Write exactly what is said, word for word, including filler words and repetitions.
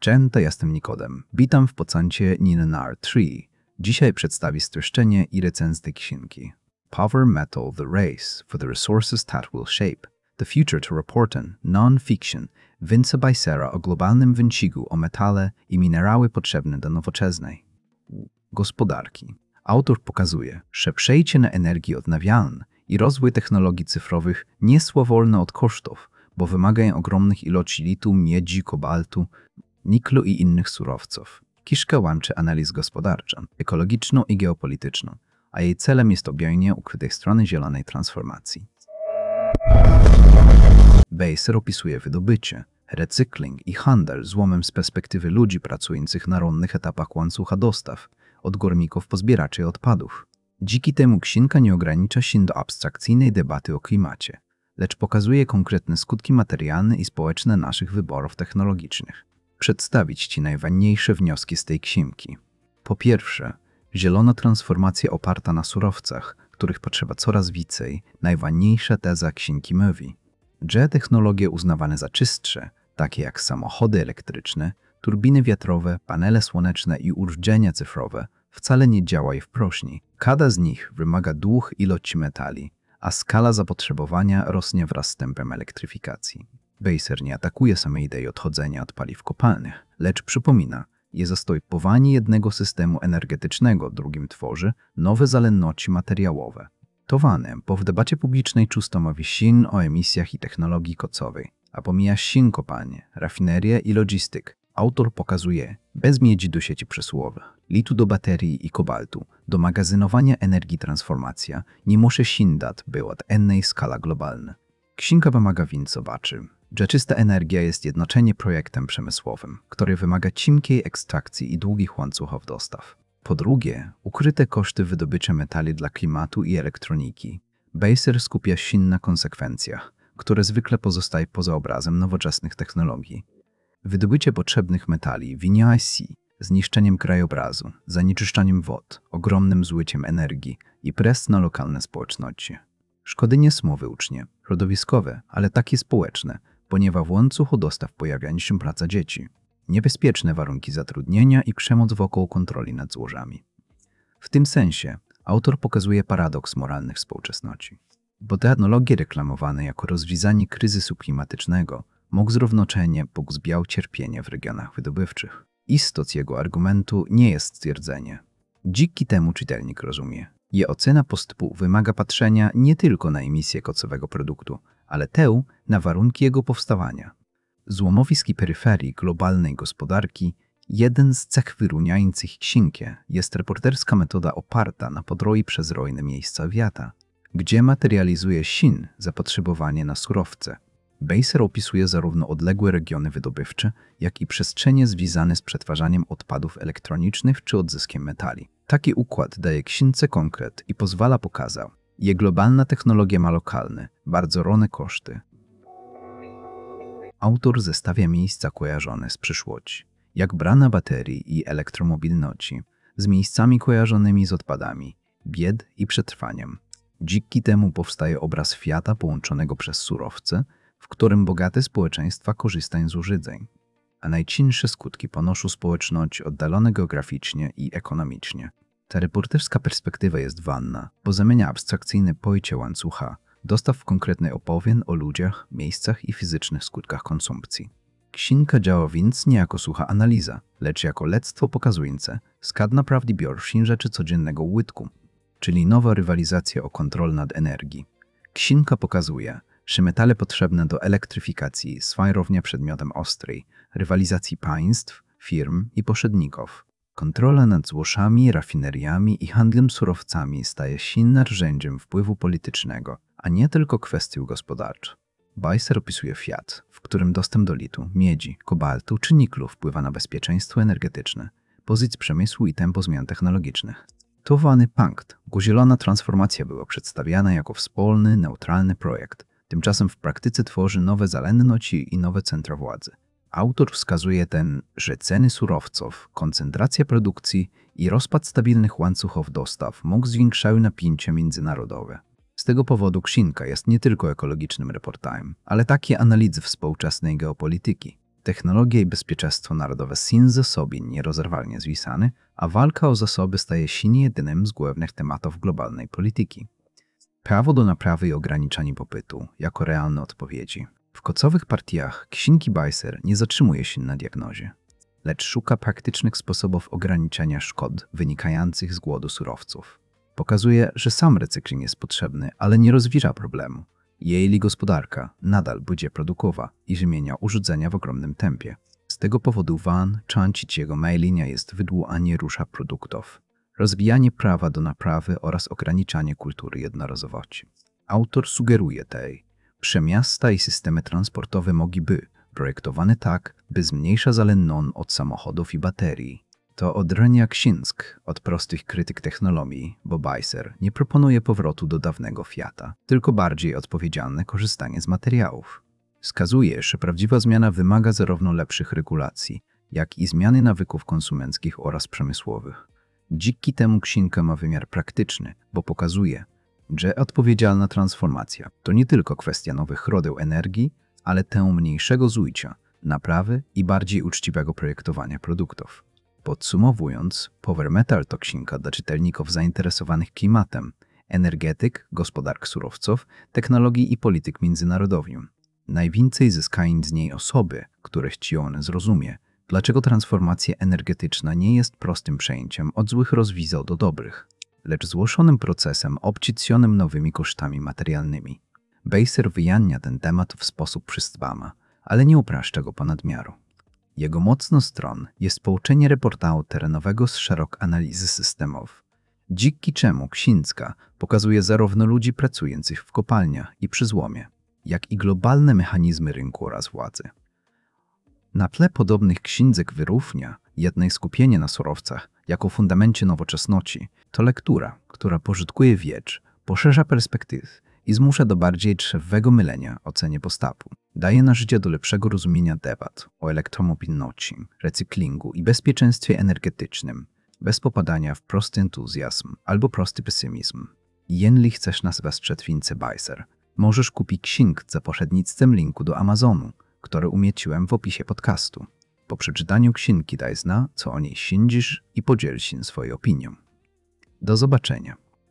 Cześć, to jestem Nikodem. Witam w podcaście Ninenar trzy. Dzisiaj przedstawię streszczenie i recenzję tej księgi. Power Metal: The Race for the Resources That Will Shape the Future to Reporten Non-Fiction Vince'a Bajsera o globalnym wyścigu o metale i minerały potrzebne do nowoczesnej gospodarki. Autor pokazuje, że przejście na energię odnawialną i rozwój technologii cyfrowych nie jest wolne od kosztów, bo wymagają ogromnych ilości litu, miedzi, kobaltu, niklu i innych surowców. Książka łączy analizę gospodarczą, ekologiczną i geopolityczną, a jej celem jest objawienie ukrytej strony zielonej transformacji. Bajser opisuje wydobycie, recykling i handel złomem z perspektywy ludzi pracujących na różnych etapach łańcucha dostaw, od górników po zbieraczy odpadów. Dzięki temu księga nie ogranicza się do abstrakcyjnej debaty o klimacie, lecz pokazuje konkretne skutki materialne i społeczne naszych wyborów technologicznych. Przedstawić Ci najważniejsze wnioski z tej księgi. Po pierwsze, zielona transformacja oparta na surowcach, których potrzeba coraz więcej, najważniejsza teza księgi mówi, że technologie uznawane za czystsze, takie jak samochody elektryczne, turbiny wiatrowe, panele słoneczne i urządzenia cyfrowe, wcale nie działają w próżni. Każda z nich wymaga dużych ilości metali, a skala zapotrzebowania rośnie wraz z tempem elektryfikacji. Bajser nie atakuje samej idei odchodzenia od paliw kopalnych, lecz przypomina, je zastępowanie jednego systemu energetycznego drugim tworzy nowe zależności materiałowe. Towane, bo w debacie publicznej często mówi się o emisjach i technologii kocowej, a pomija się kopalnie, rafinerię i logistyk. Autor pokazuje, bez miedzi do sieci przesyłowych, litu do baterii i kobaltu, do magazynowania energii transformacja nie może się dać była innej skala globalna. Księga wymaga więc zobaczy, że czysta energia jest jednocześnie projektem przemysłowym, który wymaga cienkiej ekstrakcji i długich łańcuchów dostaw. Po drugie, ukryte koszty wydobycia metali dla klimatu i elektroniki. Bajser skupia się na konsekwencjach, które zwykle pozostają poza obrazem nowoczesnych technologii. Wydobycie potrzebnych metali wynika z zniszczeniem krajobrazu, zanieczyszczaniem wód, ogromnym zużyciem energii i presją na lokalne społeczności. Szkody nie są wyłącznie środowiskowe, ale takie społeczne, ponieważ w łańcuchu dostaw pojawiają się praca dzieci, niebezpieczne warunki zatrudnienia i przemoc wokół kontroli nad złożami. W tym sensie autor pokazuje paradoks moralnych współczesności, bo technologie reklamowane jako rozwiązanie kryzysu klimatycznego mogą zrównocześnie pogłębiać cierpienie w regionach wydobywczych. Istot jego argumentu nie jest stwierdzenie. Dzięki temu czytelnik rozumie, je ocena postępu wymaga patrzenia nie tylko na emisję kocowego produktu, ale tę na warunki jego powstawania. Złomowiski peryferii globalnej gospodarki, jeden z cech wyróżniających księgę jest reporterska metoda oparta na podróży przez różne miejsca świata, gdzie materializuje się zapotrzebowanie na surowce. Bajser opisuje zarówno odległe regiony wydobywcze, jak i przestrzenie związane z przetwarzaniem odpadów elektronicznych czy odzyskiem metali. Taki układ daje księdze konkret i pozwala pokazać, że globalna technologia ma lokalne, bardzo różne koszty. Autor zestawia miejsca kojarzone z przyszłości, jak brana baterii i elektromobilności, z miejscami kojarzonymi z odpadami, bied i przetrwaniem. Dzięki temu powstaje obraz świata połączonego przez surowce, w którym bogate społeczeństwa korzystają z urządzeń, a najcięższe skutki ponoszą społeczności oddalone geograficznie i ekonomicznie. Ta reporterska perspektywa jest ważna, bo zamienia abstrakcyjne pojęcie łańcucha dostaw w konkretny opowieść o ludziach, miejscach i fizycznych skutkach konsumpcji. Księga działa więc nie jako sucha analiza, lecz jako lectwo pokazujące, skąd naprawdę biorą się rzeczy codziennego użytku, czyli nowa rywalizacja o kontrolę nad energią. Księga pokazuje, że metale potrzebne do elektryfikacji są równie przedmiotem ostrej rywalizacji państw, firm i pośredników. Kontrola nad złożami, rafineriami i handlem surowcami staje się narzędziem wpływu politycznego, a nie tylko kwestią gospodarczą. Bajser opisuje świat, w którym dostęp do litu, miedzi, kobaltu czy niklu wpływa na bezpieczeństwo energetyczne, pozycję przemysłu i tempo zmian technologicznych. To ważny punkt, bo zielona transformacja była przedstawiana jako wspólny, neutralny projekt, tymczasem w praktyce tworzy nowe zależności i nowe centra władzy. Autor wskazuje ten, że ceny surowców, koncentracja produkcji i rozpad stabilnych łańcuchów dostaw mogą zwiększały napięcia międzynarodowe. Z tego powodu księga jest nie tylko ekologicznym reportajem, ale także analizą współczesnej geopolityki. Technologia i bezpieczeństwo narodowe są ze sobą nierozerwalnie związane, a walka o zasoby staje się jednym z głównych tematów globalnej polityki. Prawo do naprawy i ograniczanie popytu jako realne odpowiedzi. W kocowych partiach księgi Beiser nie zatrzymuje się na diagnozie, lecz szuka praktycznych sposobów ograniczenia szkód wynikających z głodu surowców. Pokazuje, że sam recykling jest potrzebny, ale nie rozwiąże problemu, jeżeli gospodarka nadal będzie produkowa i wymienia urządzenia w ogromnym tempie. Z tego powodu Van część jego mailenia jest wydłużanie rusza produktów, rozwijanie prawa do naprawy oraz ograniczanie kultury jednorazowości. Autor sugeruje tej, że miasta i systemy transportowe mogliby projektowane tak, by zmniejsza zależność od samochodów i baterii. To odrębnia księg od prostych krytyk technologii, bo Beiser nie proponuje powrotu do dawnego Fiata, tylko bardziej odpowiedzialne korzystanie z materiałów. Wskazuje, że prawdziwa zmiana wymaga zarówno lepszych regulacji, jak i zmiany nawyków konsumenckich oraz przemysłowych. Dzięki temu księga ma wymiar praktyczny, bo pokazuje, że odpowiedzialna transformacja to nie tylko kwestia nowych źródeł energii, ale też mniejszego zużycia, naprawy i bardziej uczciwego projektowania produktów. Podsumowując, Power Metal to księga dla czytelników zainteresowanych klimatem, energetyk, gospodark surowców, technologii i polityk międzynarodowych. Najwięcej zyskają z niej osoby, które chcione zrozumie, dlaczego transformacja energetyczna nie jest prostym przejęciem od złych rozwiązań do dobrych, lecz złożonym procesem obciążonym nowymi kosztami materialnymi. Beiser wyjaśnia ten temat w sposób przystępny, ale nie upraszcza go ponad miarą. Jego mocną stroną jest połączenie reportażu terenowego z szeroką analizy systemów, dzięki czemu księga pokazuje zarówno ludzi pracujących w kopalniach i przy złomie, jak i globalne mechanizmy rynku oraz władzy. Na tle podobnych księdзek wyrównania jednej skupienie na surowcach jako fundamencie nowoczesności to lektura, która pożytkuje wiedzę, poszerza perspektywy i zmusza do bardziej trzewego mylenia o cenie postępu. Daje narzędzia do lepszego rozumienia debat o elektromobilności, recyklingu i bezpieczeństwie energetycznym, bez popadania w prosty entuzjazm albo prosty pesymizm. Jeżeli chcesz nas wesprzeć więcej Beiser, możesz kupić księgę za pośrednictwem linku do Amazonu, który umieściłem w opisie podcastu. Po przeczytaniu księgi daj zna, co o niej sądzisz i podziel się swoją opinią. Do zobaczenia.